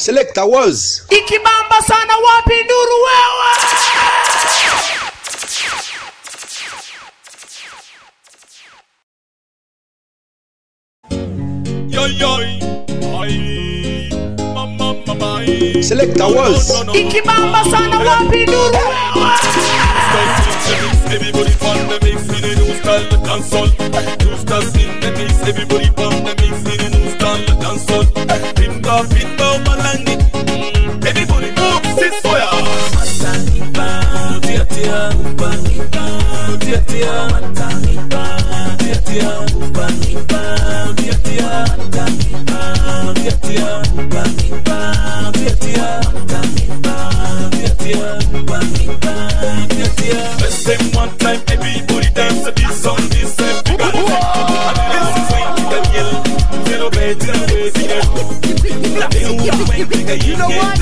Selector was ikibamba sana wapi nduru wewe. Yo yo, Selector was ikibamba sana wapi nduru wewe. Everybody on the mix in a new style, the dancehall. New stars in the mix, everybody on the mix in a new style, the dancehall. Pinba, malangi. Everybody move, sit for ya. Tia tia, tia tia, tia tia, let's take one time, everybody dance to this song, this big and this is when you can yell, little bit, you know what?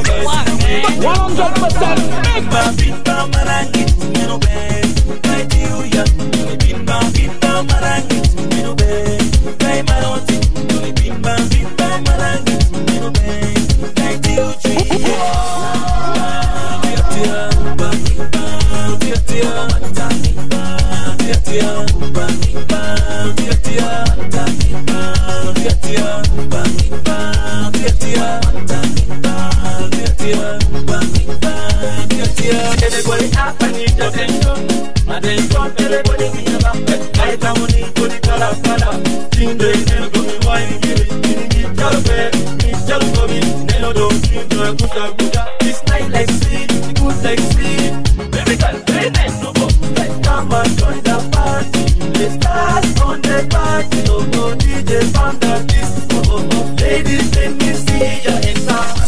everybody up and need attention. Attention, everybody in the back. Right now, we need to the color. King Day, Nelo, go me wine, give it, Jalopé, Jalopomi, Nelo, don't drink, Guda. This night like sleep, good like sleep. Baby, can't play nice no more. Like, come and join the party. Let's start on the party. No, DJ, found that this. Oh, ladies, let me see your hands.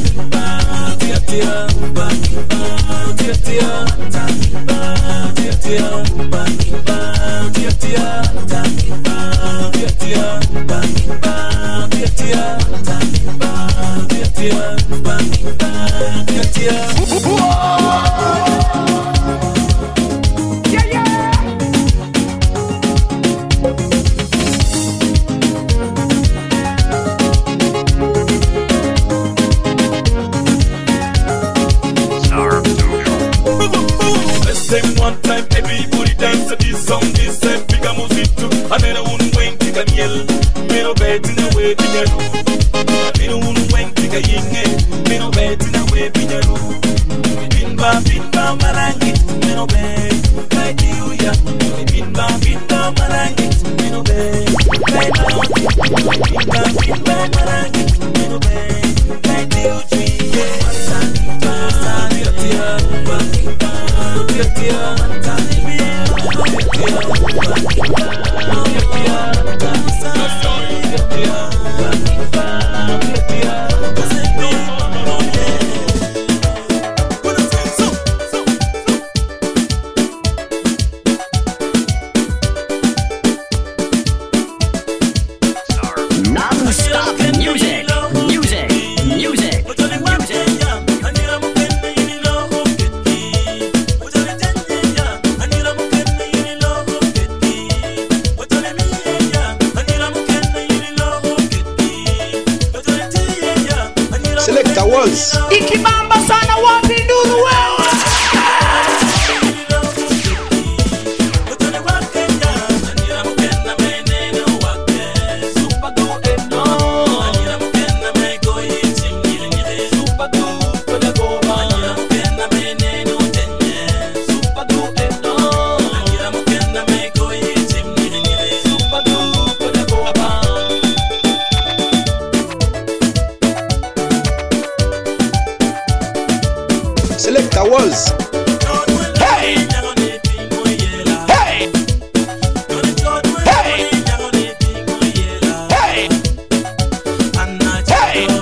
One time, everybody dance to this song, this big music too. I made a woman wing, take a yell, made a bed in a way, in a room. I made a woman wing, take a ying, made a bed in a way, in a room. Binba, marangi, made a bed, like you, yeah. Binba, marangi, made a bed, like now. Binba, marangi, made a bed, like you, yeah. Selector was ikibamba sana wapi nduru wewe. Selector was Hey! Hey! Hey! Hey! Hey!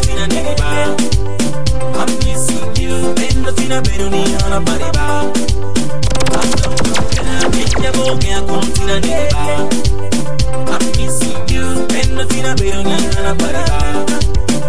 tina neba. I'm missing you, bendo tina beruni ana pariba. I'm missing you, bendo tina beruni ana pariba.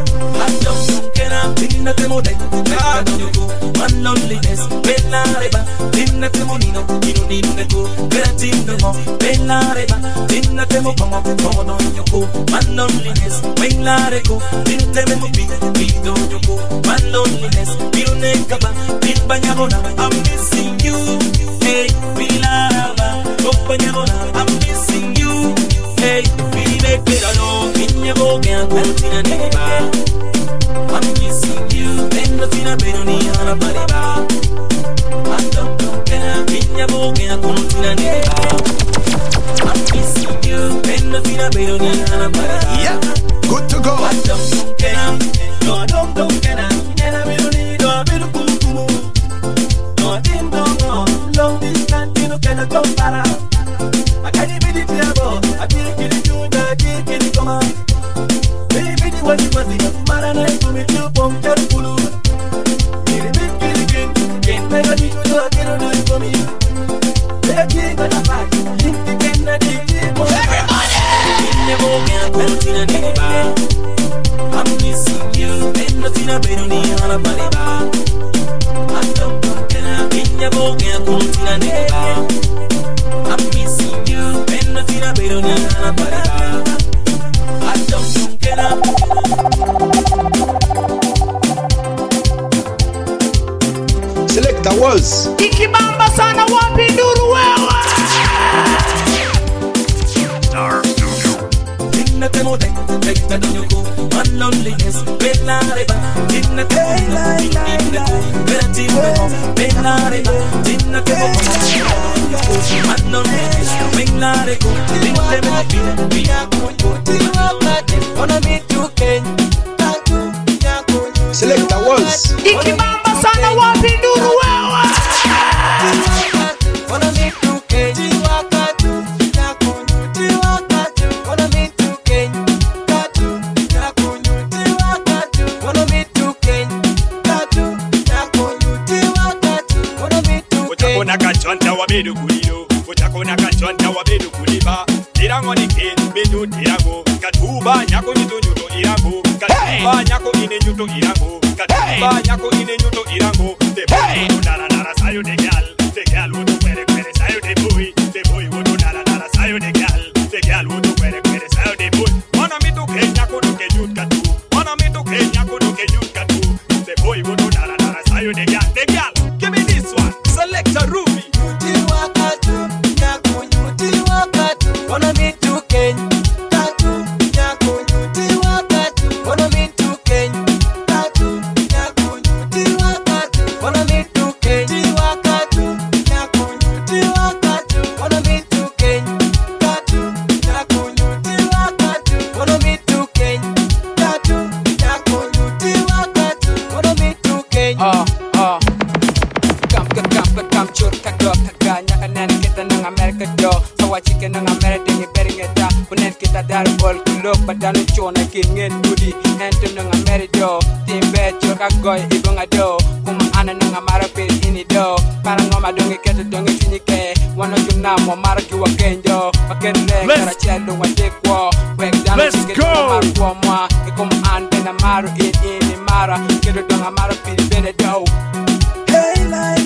Tinna temo de, one loneliness, bella reba. Tinna temo nino, nino neko, bella tinno mo, bella reba. Tinna temo como don yoko, one loneliness, bella reko. Tinna temo pido yoko, one loneliness, pido nekaba, pin banyagona. I'm missing you, hey, bila raba, banyagona. I'm missing you, hey, bila pedalo, pinyabo gyan, tina neba. I'm missing you, bendo tina beroni ana pariba. Ando kena pinya boge akunu tina neba. I'm missing you, bendo tina beroni ana pariba. Yeah, good to go. Ando kena, no don't kena, kena beroni do beru kukumu. No dim no, long distance no kena tompara. Akani bidi tiabo, akini kiri tunda, kiri koma. Baby, what you want to Marana to me to pump your pulu. Miri big can never do to a kid do it for me. They're king on a back, think you can not everybody! Never can put in a neighbor. I'm missing you, and nothing a beruni on a pariba. I don't know, in your boat and put in a neighbor. I'm missing you, and nothing a beruni on a pariba. I don't get up. Selector was Ikibamba sana wapi nduru wewe. Star Studio. Tinna temo de, tekta donyoko, one loneliness, bella reba. Tinna temo de, bella tinno, bella reba. Tinna temo de, one loneliness, bella reba. Tinna temo de, Selector was Ikibamba sana wapi nduru wewe. Uchakona kachonta wa bedu kulilo, uchakona kachonta wa bedu kuliba. Irango ni ken, bedu tirango, katuba nyako nyuto irango, katuba nyako ine nyuto irango, katuba nyako ine nyuto irango. The boy wodo nara sayo de gal wodo kwere sayo de boy wodo nara sayo de gal wodo kwere sayo de boy. Wana mitu kenya kodo ke nyut katu, wana mitu kenya kodo ke nyut katu. The boy wodo nara sayo de gal, give me this one, Selector Ruby. Padano chona kingen budi hentum nanga merido timbe choka goy ibonga do kuma ana nanga marape ini do para ngoma donge keto donge tinike wana jumna mo maraki wa kenjo wakende kara chelo wa dekwo wek dano kike marwa mwa ikum ande na maru ini mara keto donga marape bene do. Hey lai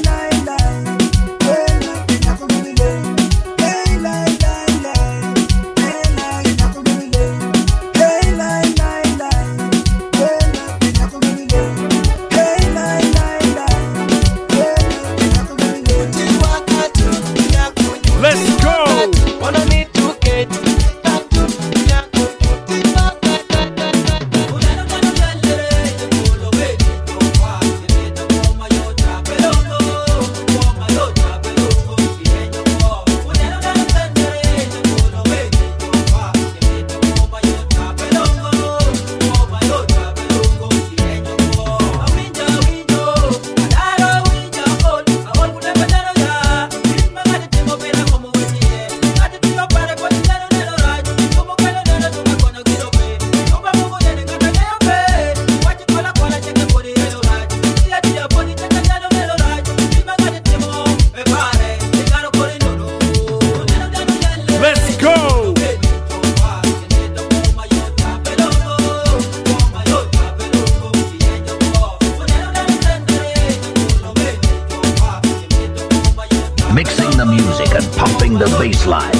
Wanna meet to get Slide.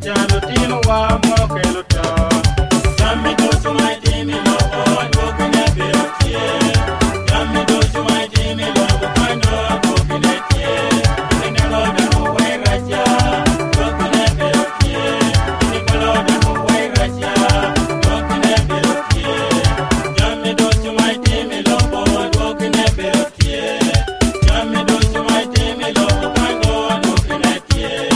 chalo tino wa moro kelo to. Jami dosu my team in love, broken every tie. Jami dosu my team in love, broken every tie. In the Lord and way raja, broken every tie. In the Lord and way raja, broken every tie. Jami dosu my team in love, broken every tie. Jami dosu my team in love, broken every tie.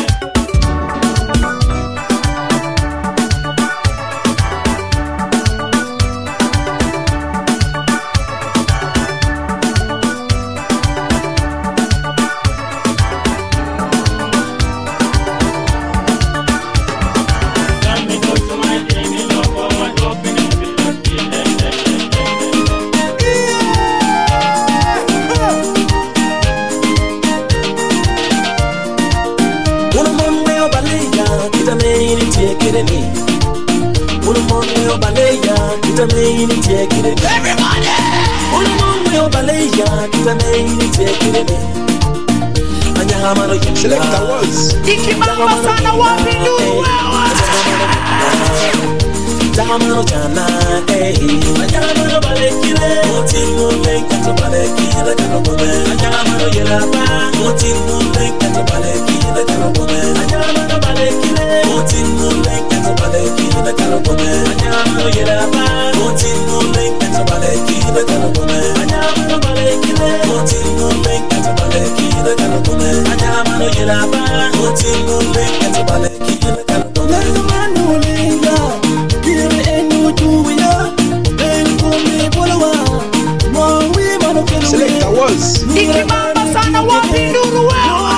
Select the words. Ikibamba sana wapi nduru wewe. Jamano jana, jamano balekile, motimu lenga to balekile kanokome. Jamano yelapa, motimu lenga to balekile kanokome. Jamano balekile, motimu lenga to balekile kanokome. Jamano yelapa, motimu lenga to balekile kanokome. Jamano balekile, motimu lenga to balekile kanokome. Jamano yelapa, motimu lenga to balekile kanokome. Jamano lenga Select the words. Ikibamba sana wapi nduru wewe.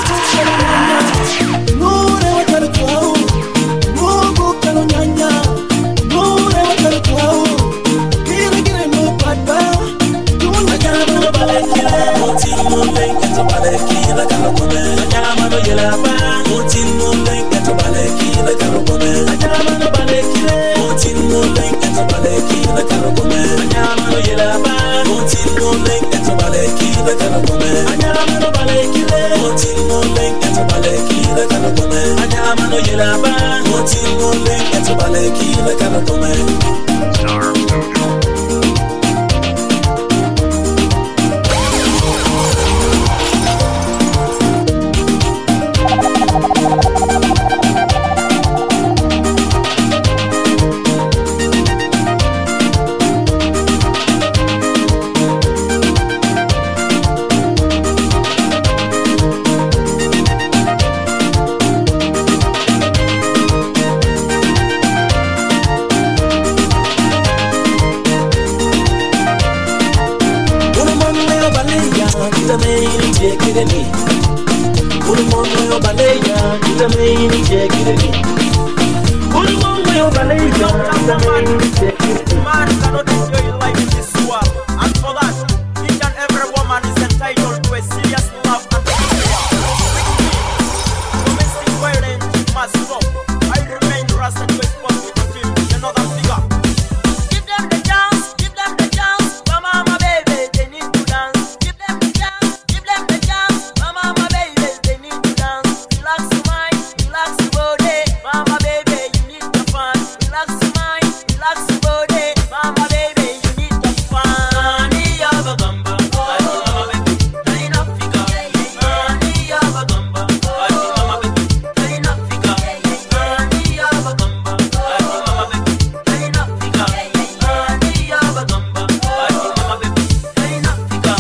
Man cannot enjoy life in this world, and for that, each and every woman is entitled to a serious love and care. Domestic violence must stop. I remain Rasta to expose with the team, another figure. Give them the chance, mama baby, they need to dance. Give them the chance, mama baby, they need to dance. Relax your mind, relax your body, mama baby, you need the fun. Relax your mind, relax your body, mama baby, you need the fun. Ani yaba gamba, ani mama baby, try na fika. Ani yaba gamba, ani mama baby, try na fika. Ani yaba gamba, ani mama baby, try na fika. Ani yaba gamba, ani mama baby, try na fika.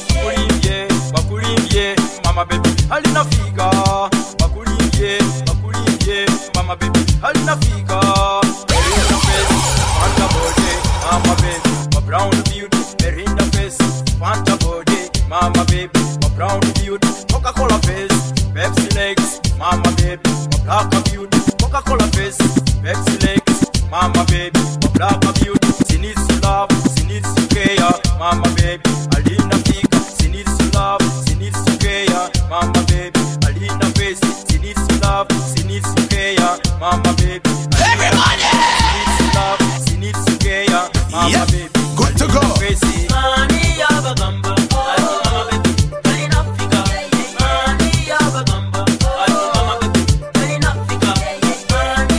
Bakulimbye, mama baby, halina fika. Bakulimbye, mama baby, halina fika. Merinda face, Fanta body, mama baby, my brown beauty. Merinda face, Fanta body, mama baby, my brown beauty. Coca-Cola face, Pepsi legs, mama baby, my black beauty. Coca-Cola face, Pepsi legs, mama baby, my black beauty. She needs your love, she needs your care, mama baby, halina fika. She needs your love, she needs your care, mama baby, halina face. She needs your love, she needs your care, mama baby. Everybody! She needs your love, she needs your care, mama baby. Good to go. Ani yaba gamba, ani mama baby, try na fika. Ani yaba gamba, ani mama baby, try na fika.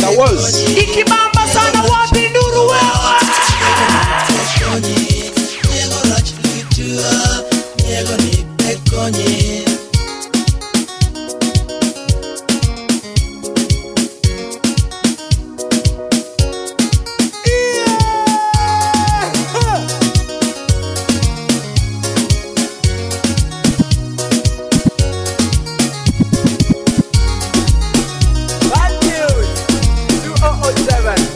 That was. Ikibamba sana wapi nduru wewe. Bad news. 2007.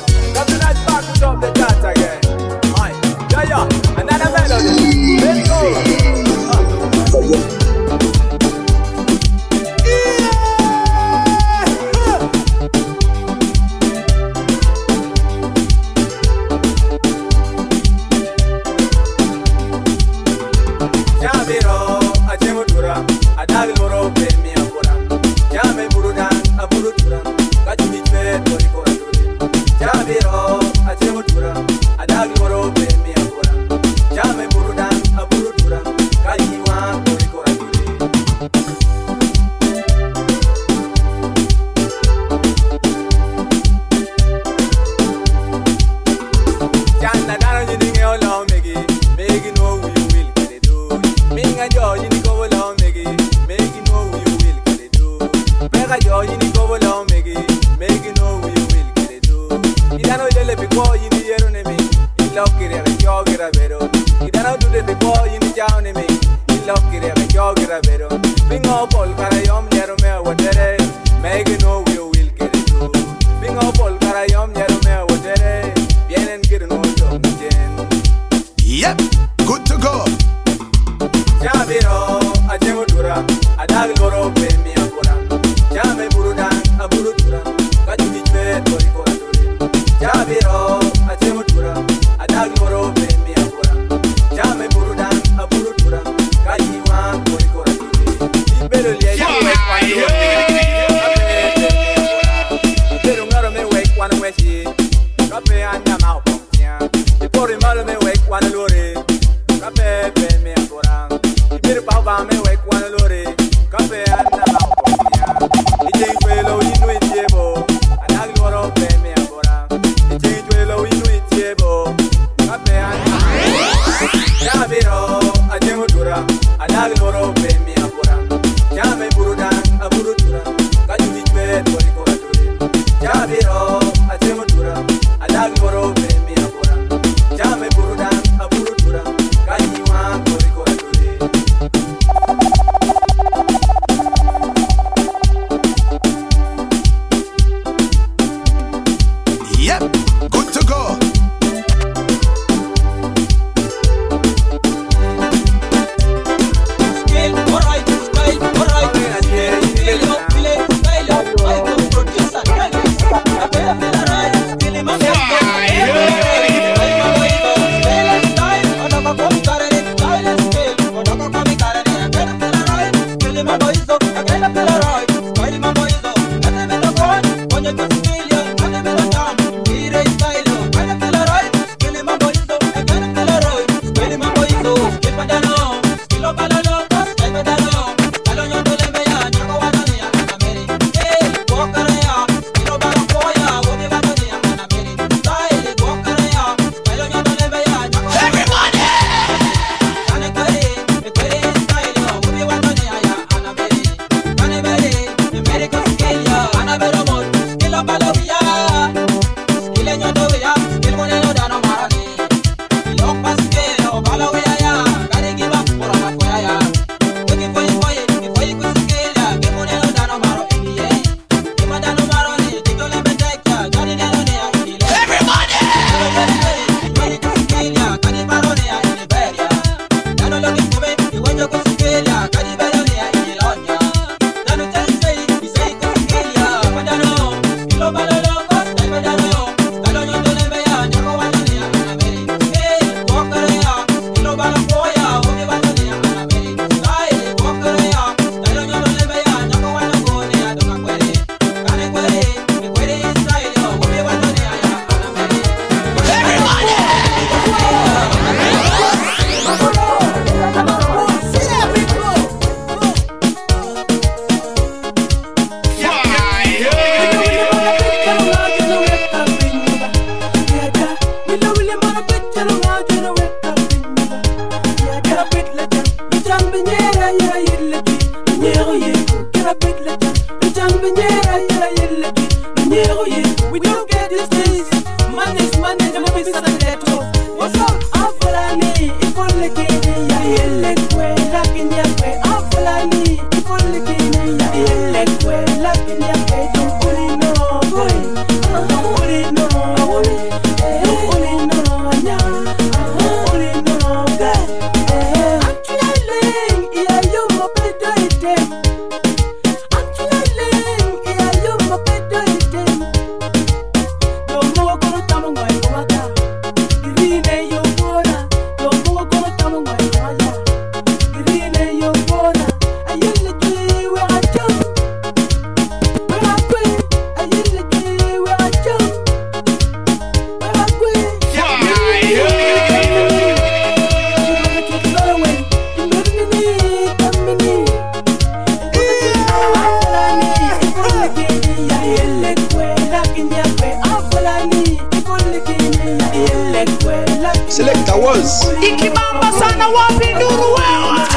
Selector was. Ikibamba sana wapi nduru wewe.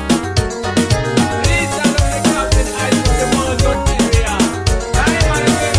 Please, I don't the captain, I don't the Monotone area.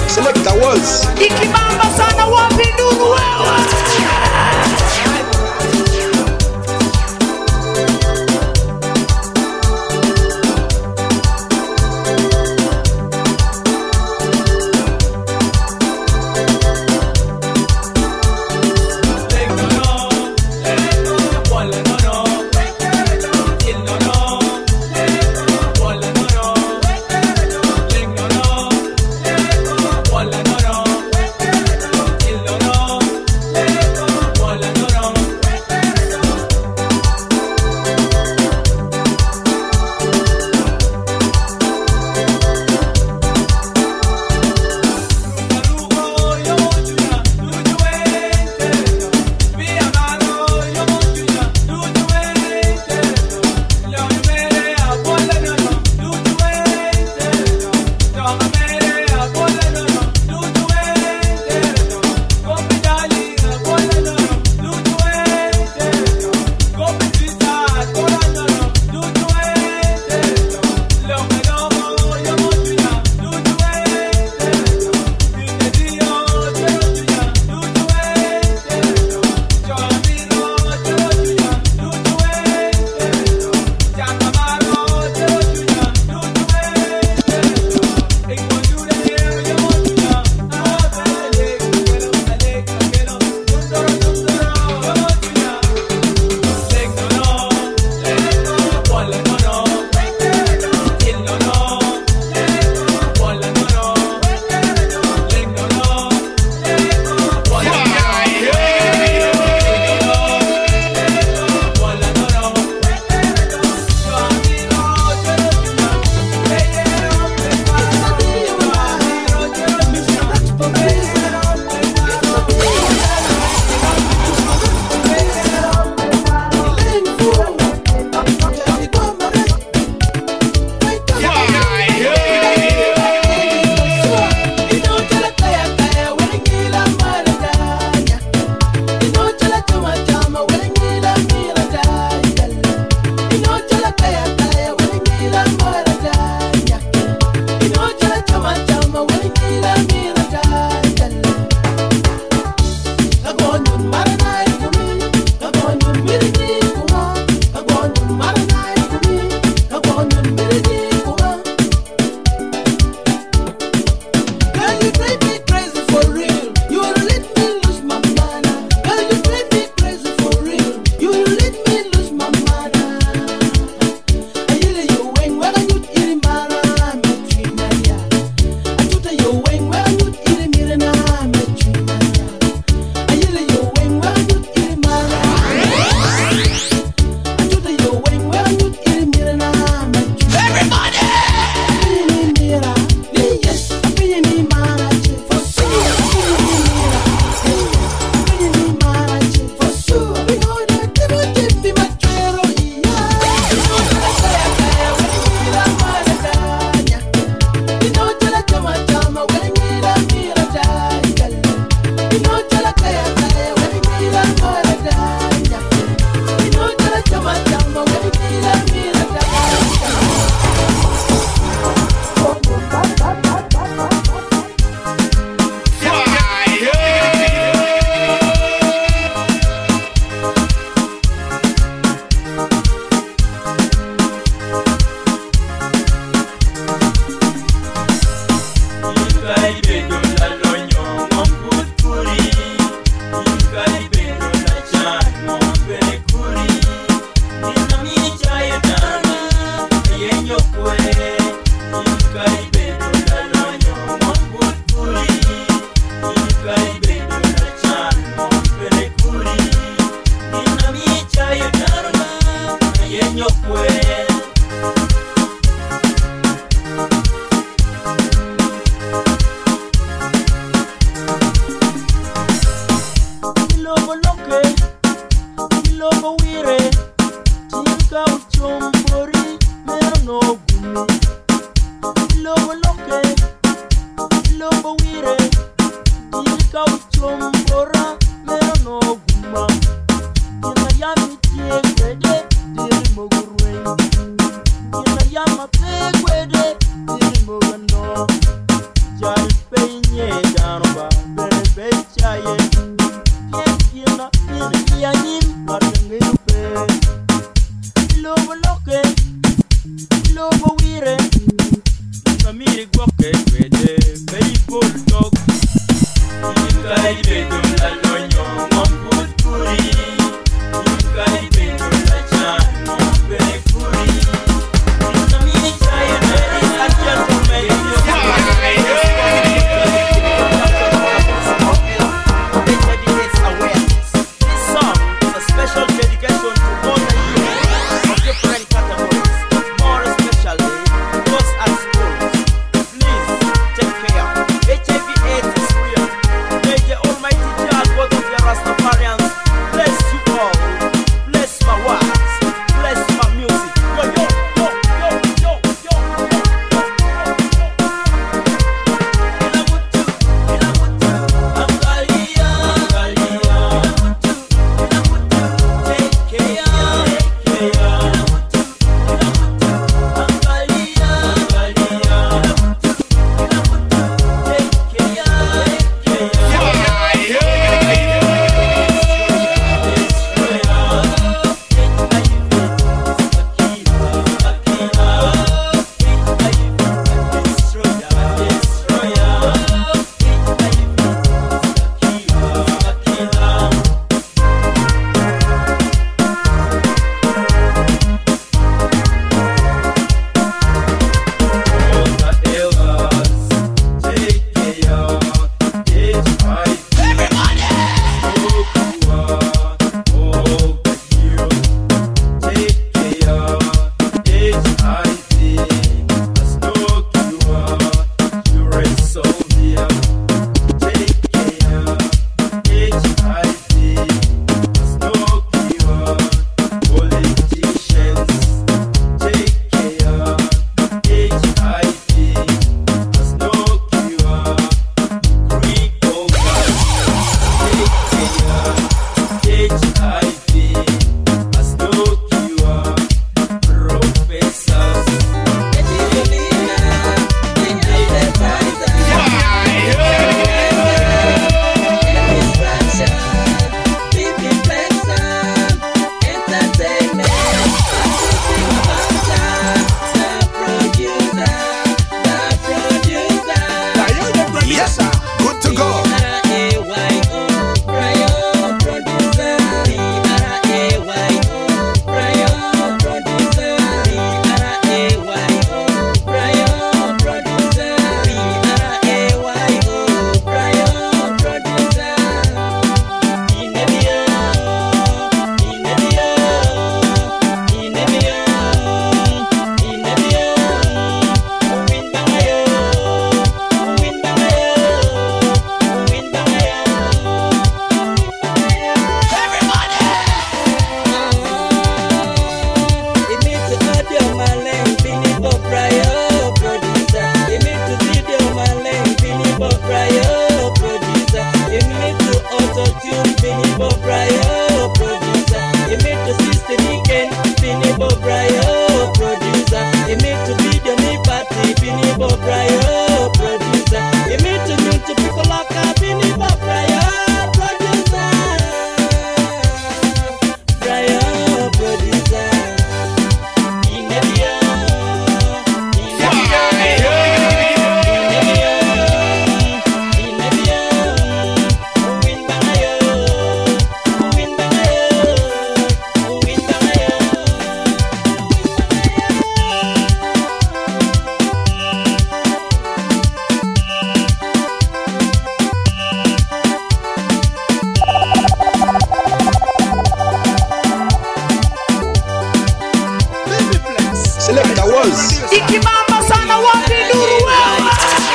Ikibamba sana wapi nduru wewe.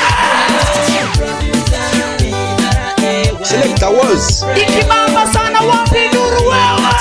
Selector was. Ikibamba sana wapi nduru wewe.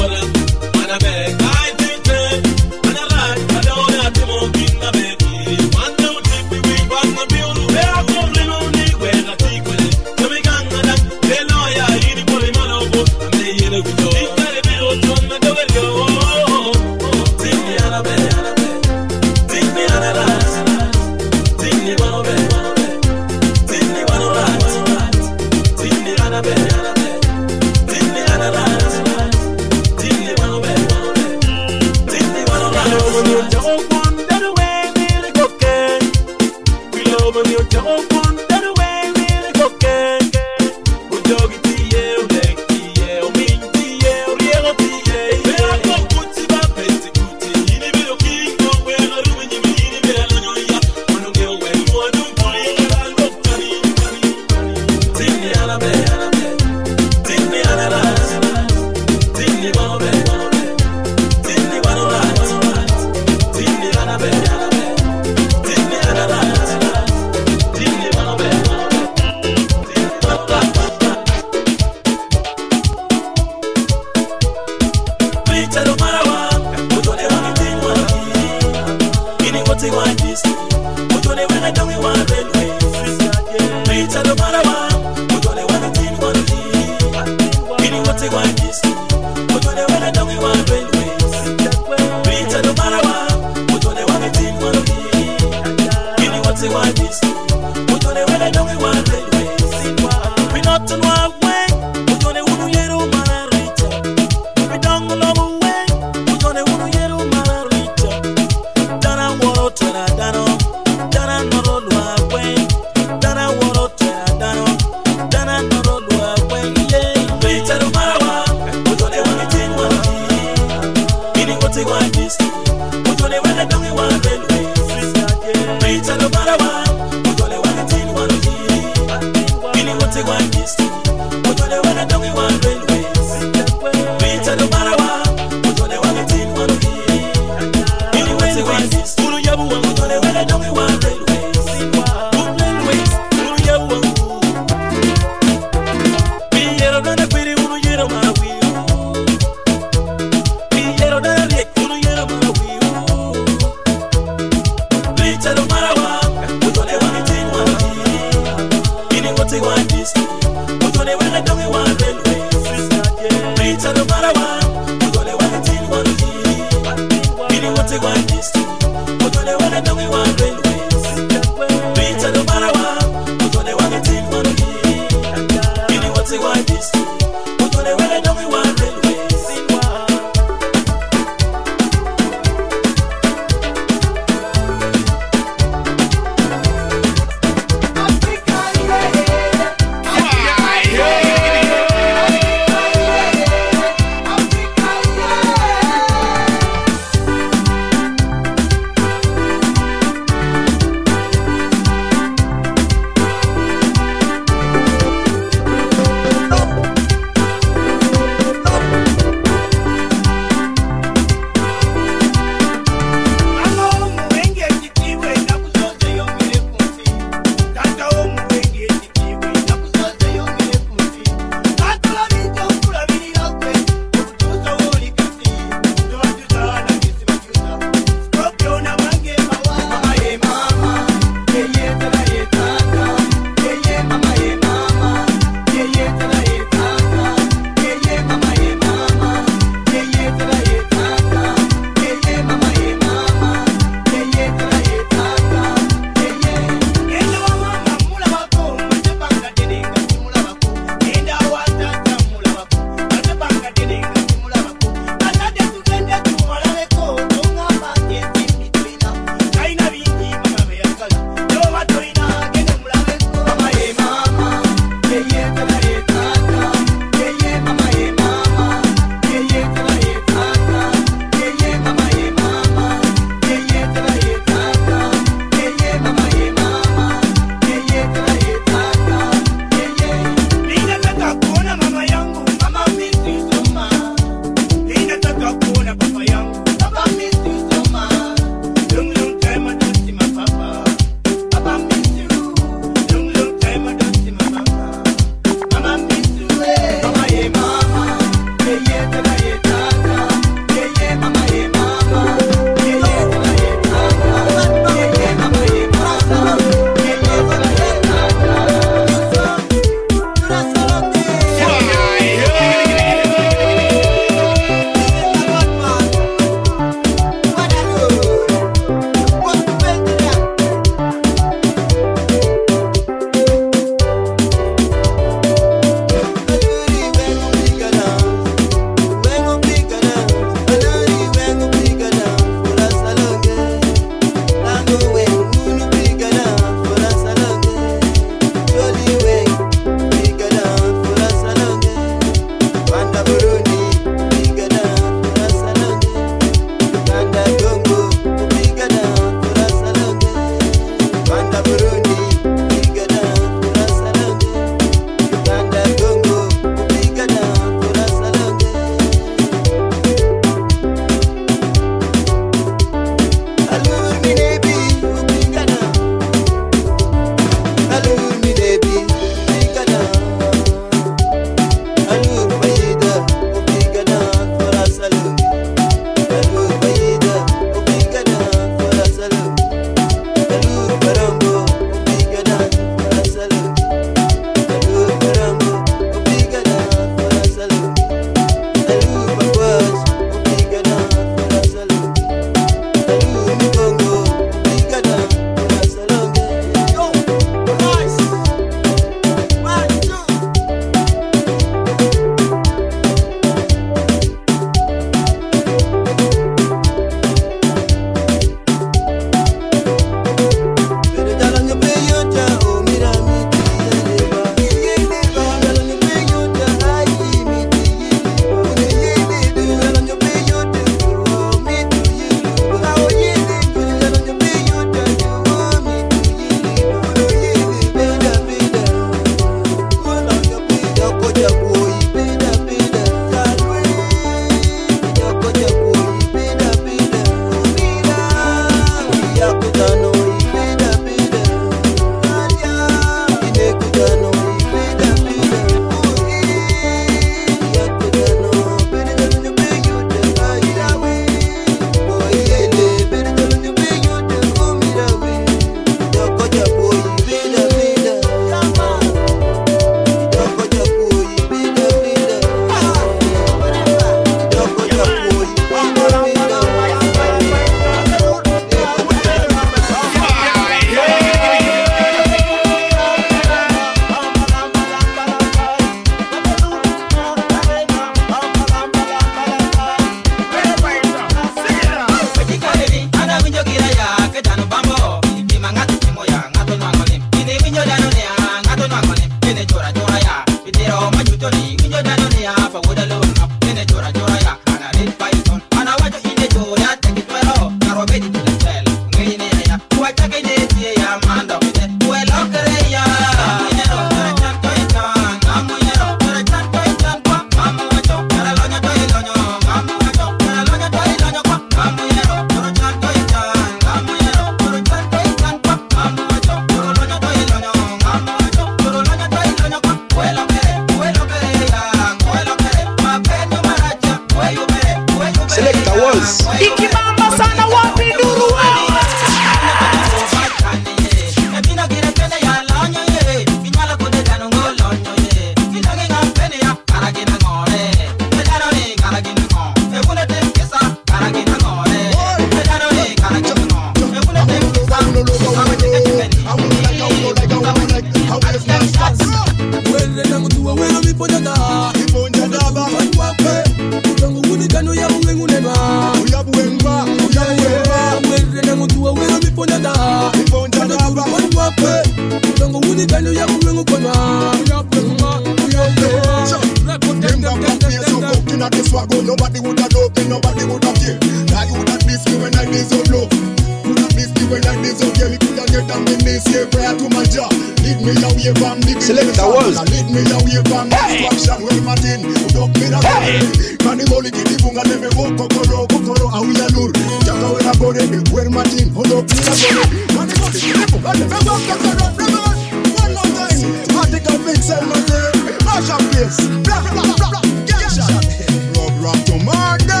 lead me away from the Select that was. Lead me away from destruction. Well, Martin, look me that way. Mani boli kiti bunga leme wo kokoro awuya lur. Jaka wena bore, well Martin, look me that way. Mani boli kiti bunga leme wo kokoro. One more time, article mix and nothing. Mash up place, blah blah blah blah. Get shot. Rob to murder.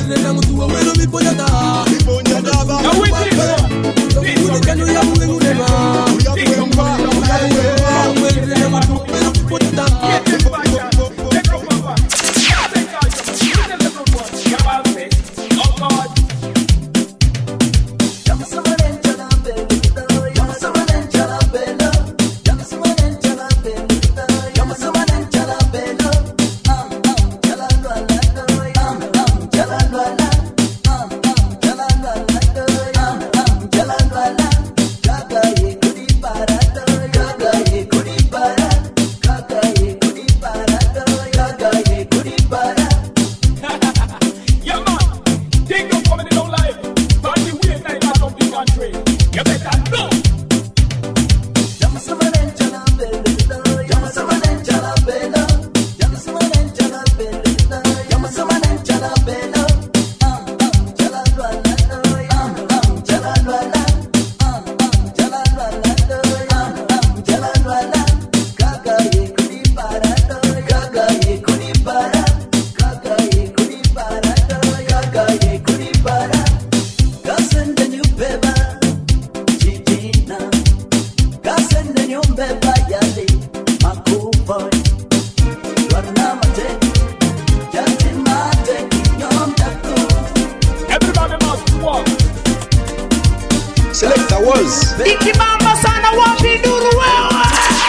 Ikibamba sana wapi duru wewe.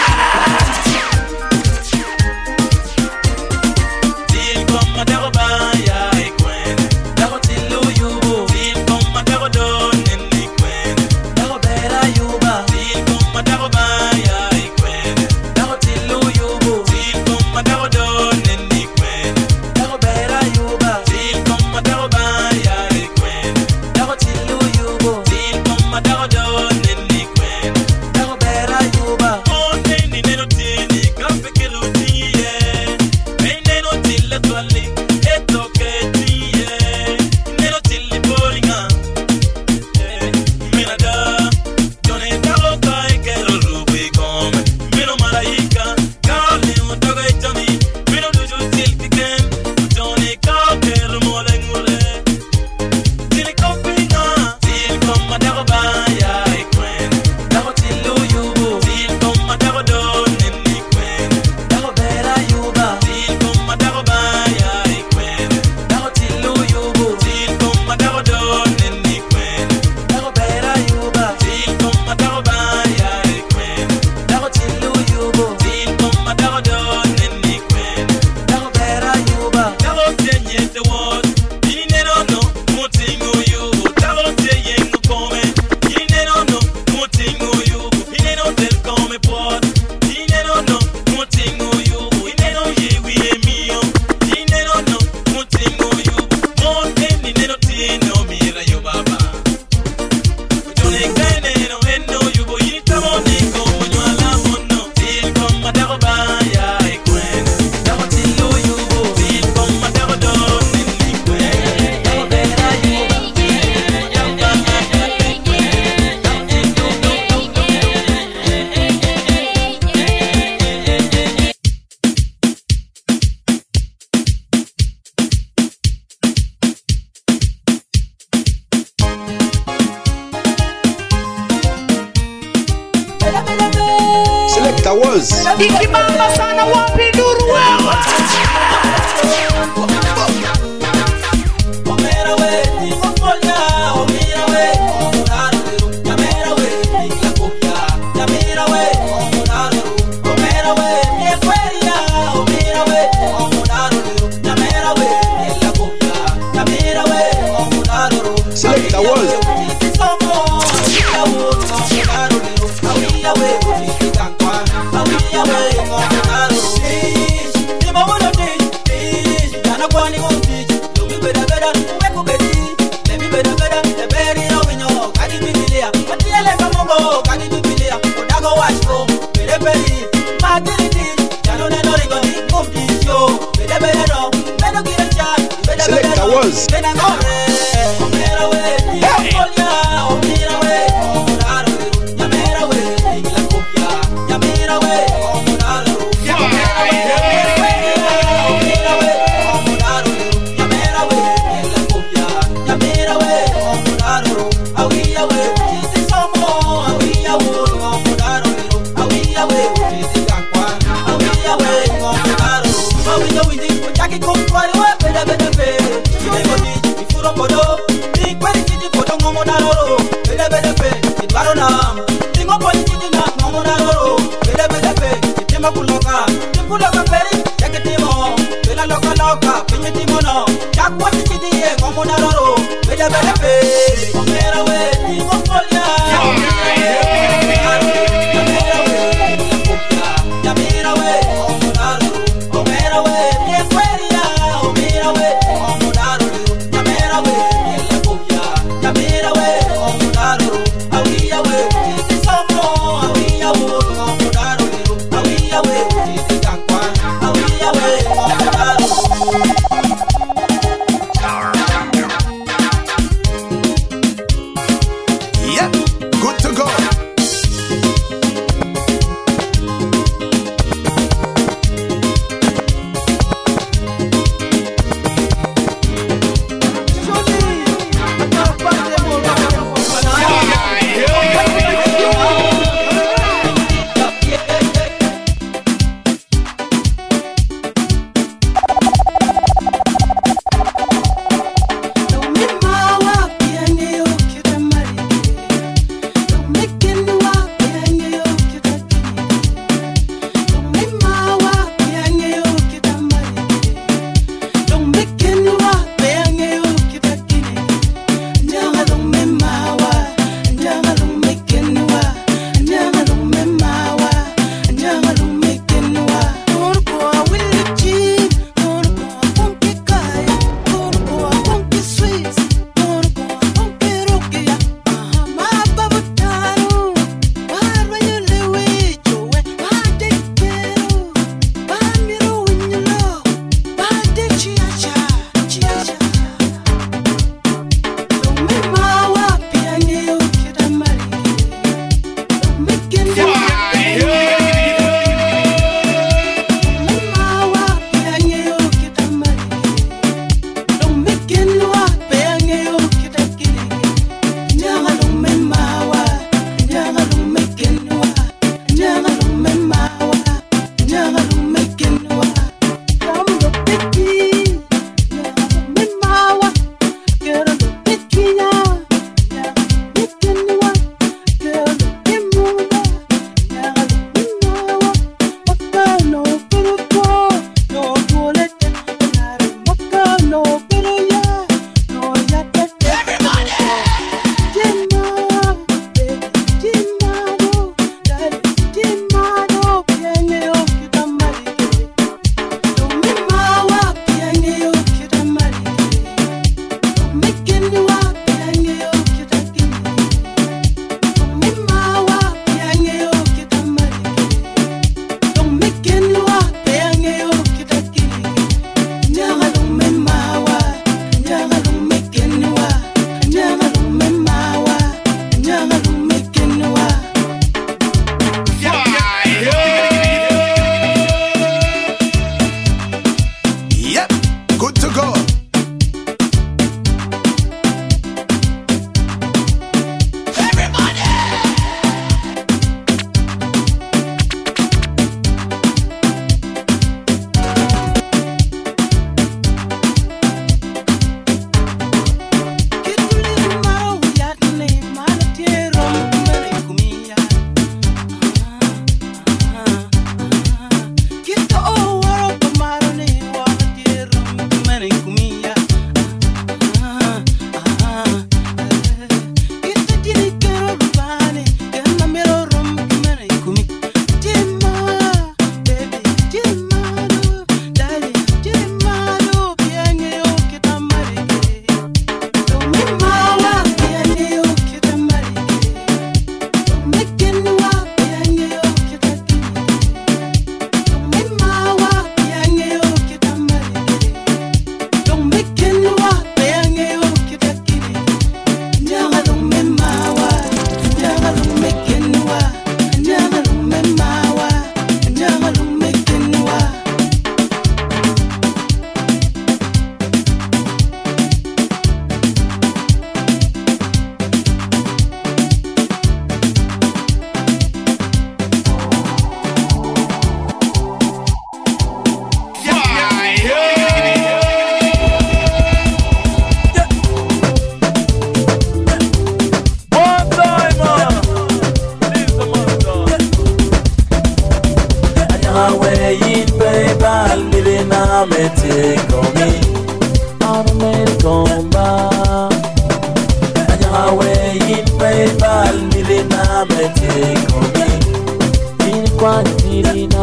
Ikibamba sana wapi duru wewe. Select the words. no. Jak what did you do? Come on, Araro. Beda beda be. Come here away. Come for ya. Comba Anyawe in Paypal Milina Mete Komi In Quantina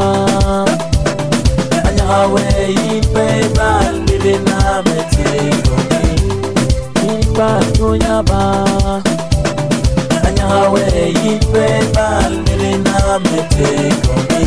Anyawe in Paypal Milina Mete Komi In Quantunyaba Anyawe in Paypal Milina Mete Komi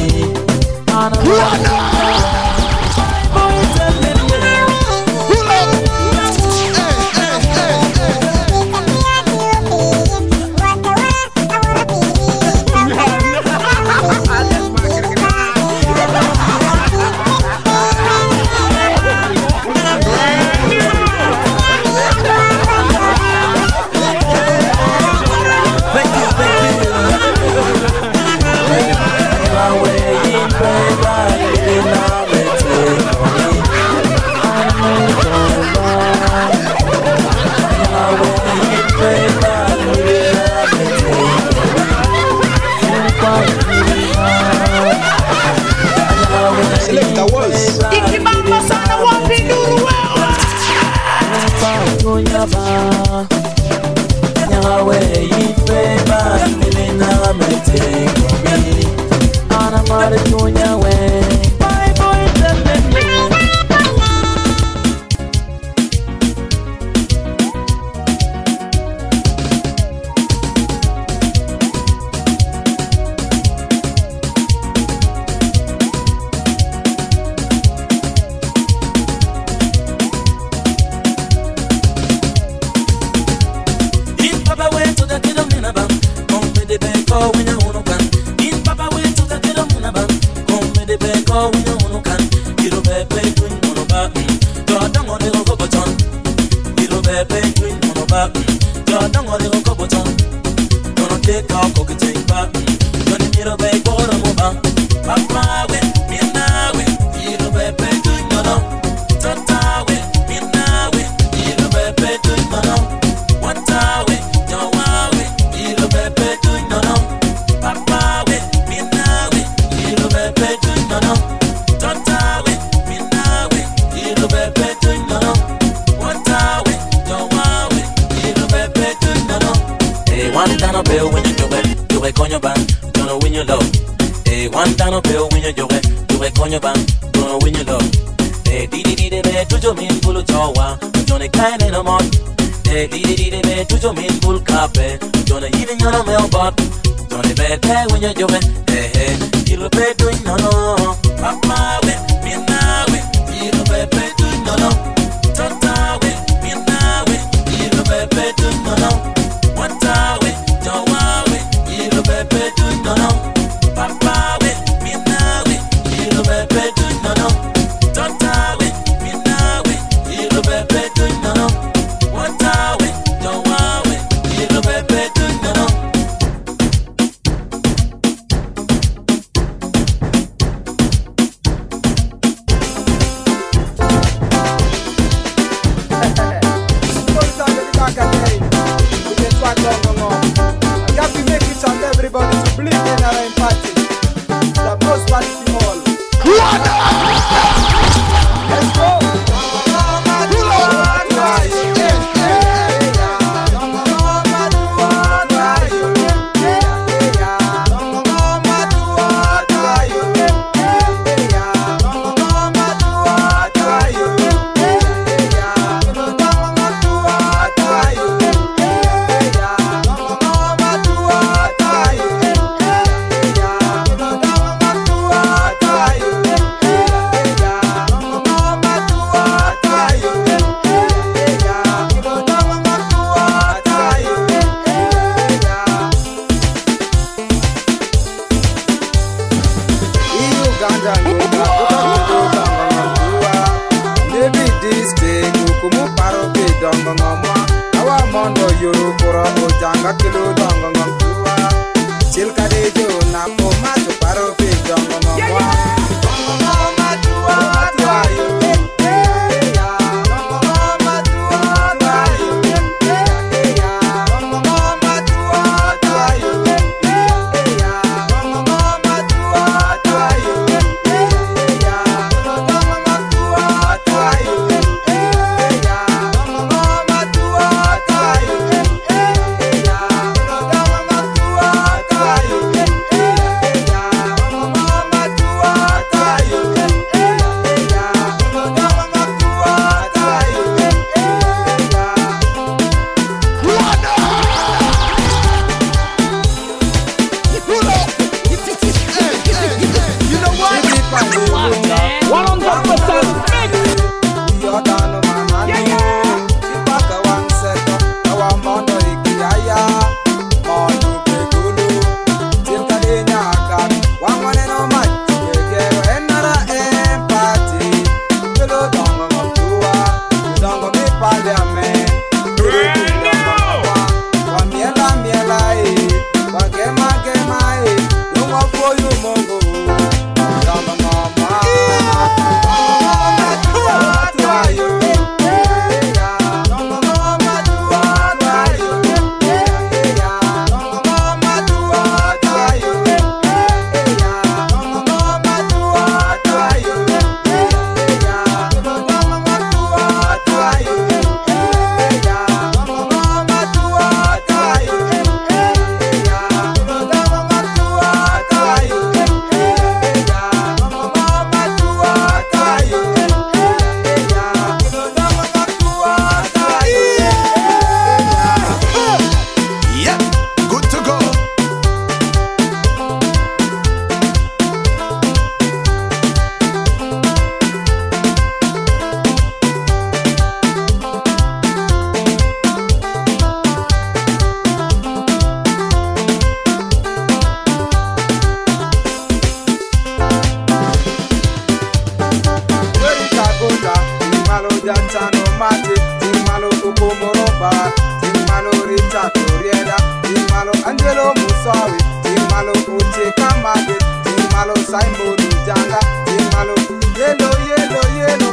Datano Mate, Timalo Ukomoroba, Timalo Rita Torieda, Timalo Angelo Musawi, Timalo Uche Kamade, Timalo Simon Janga, Timalo Yellow, Yellow, Yellow.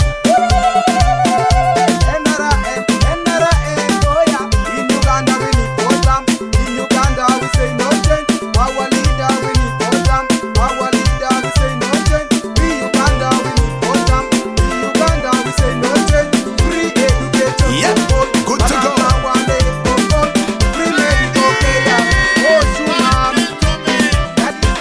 In Uganda we need program. In Uganda we say no change. Our leader we need program. Our leader we say no change. In Uganda we need program. In Uganda we say no change. Free education. Yep, good to go. Free medical care. Oh, Tsunami. That is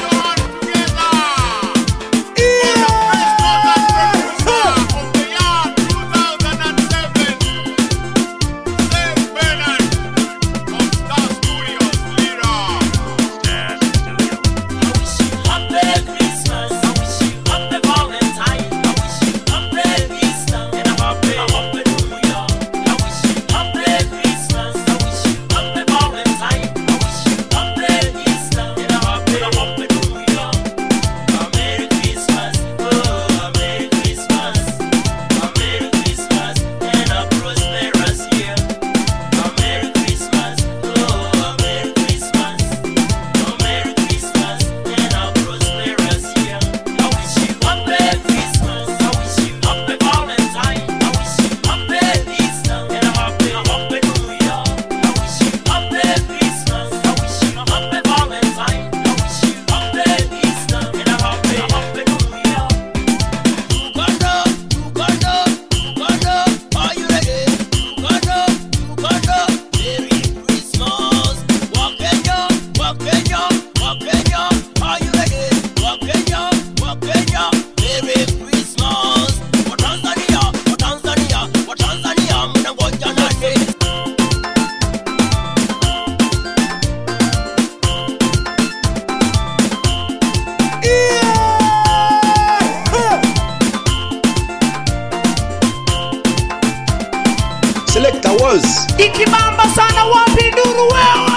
Selector was Ikibamba sana wapi nduru wewe.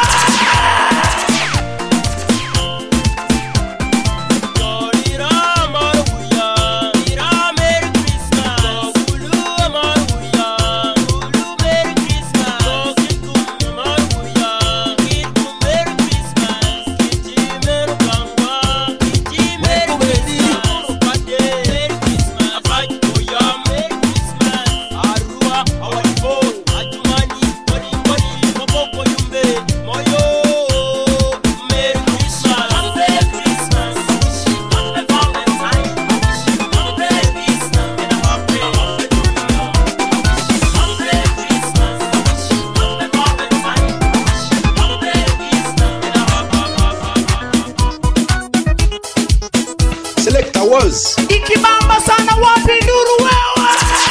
Selector was Ikibamba sana wapi nduru wewe.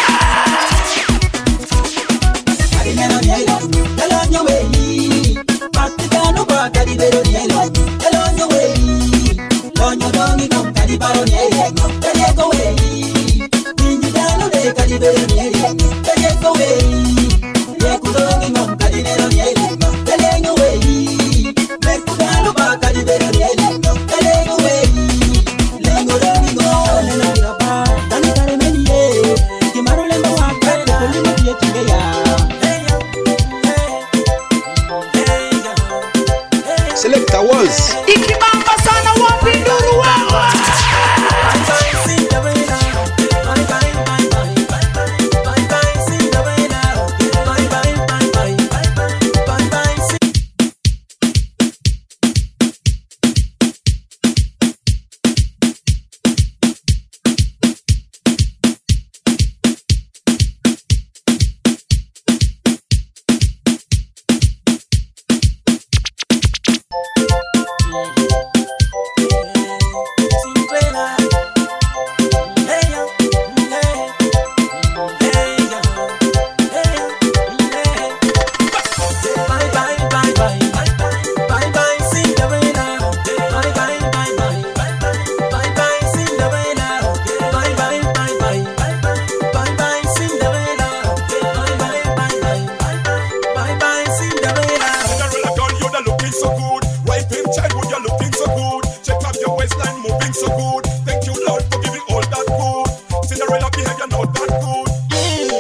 Selector was Ikibamba sana wapi nduru wewe. so good. Thank you, Lord, for giving all that good. Cinderella behavior not that good.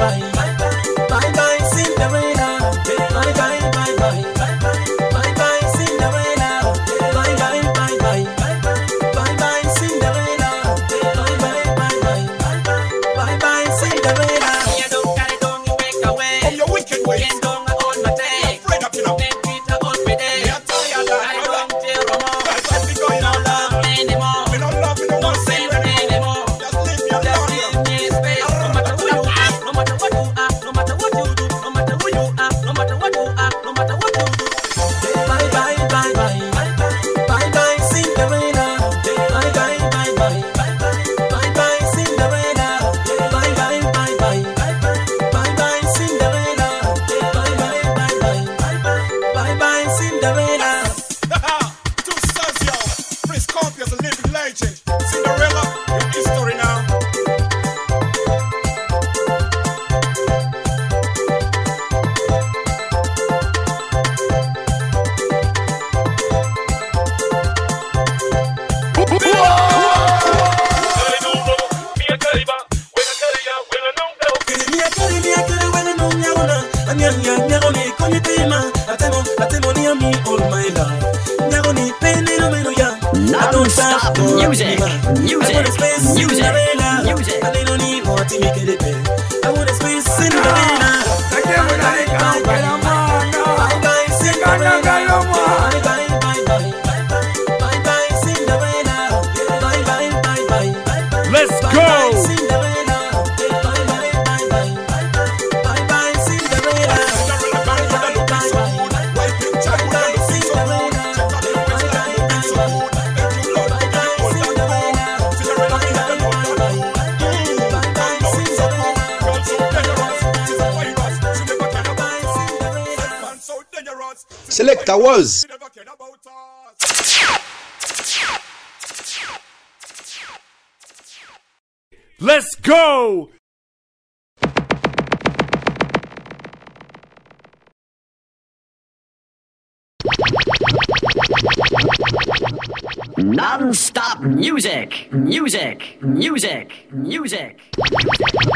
bye. Bye bye Cinderella. Bye bye bye bye. Bye bye Cinderella. Bye bye bye bye. Bye bye Cinderella. Bye bye bye bye. Bye bye Cinderella. You don't carry down, you wake away. From your wicked ways. Can't don't hold my take. Afraid of you now. Then Peter hold me there. You're tired of I it. don't care no more. That's what we going No on now. love anymore. We don't love you no No more. sin anymore. Just leave me Just alone. give me space. No matter who you are, no matter what you are, no matter what you do, no matter who you are, no matter what you are, no matter what you do. Bye bye bye bye. Bye bye Cinderella. Bye bye bye bye. Bye bye Cinderella. Bye bye bye bye. Bye bye Cinderella. Bye bye bye bye. Bye bye Cinderella. Two sons, yo. Prince Compy is a living legend. Cinderella, your history now. Non-stop music, music, music, music. I don't need more to make it better. I want to space Cinderella. Bye bye Cinderella. Bye bye bye bye. Bye bye Cinderella. Bye bye bye bye. Let's Bye go. bye Cinderella. Bye bye bye bye. Bye bye Cinderella. Bye bye bye bye. Bye bye Cinderella. Bye bye bye bye. Selector was. Let's go. Non-stop music, music, music, music.